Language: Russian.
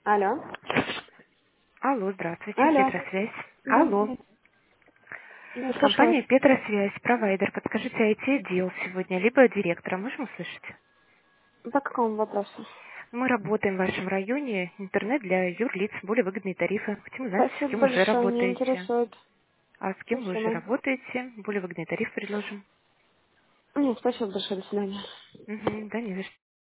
Алло. Алло, здравствуйте, Алло. Петросвязь. Да, Алло, я слышу вас. компания Петросвязь, провайдер. Подскажите, IT-отдел сегодня, либо директора, можем услышать? По какому вопросу? Мы работаем в вашем районе, интернет для юрлиц, более выгодные тарифы. Хотим узнать, с Спасибо кем уже большое, не работаете. интересует. А с кем вы уже Спасибо. работаете, более выгодный тариф предложим. Нет, спасибо большое, до свидания. Угу, да, не за что.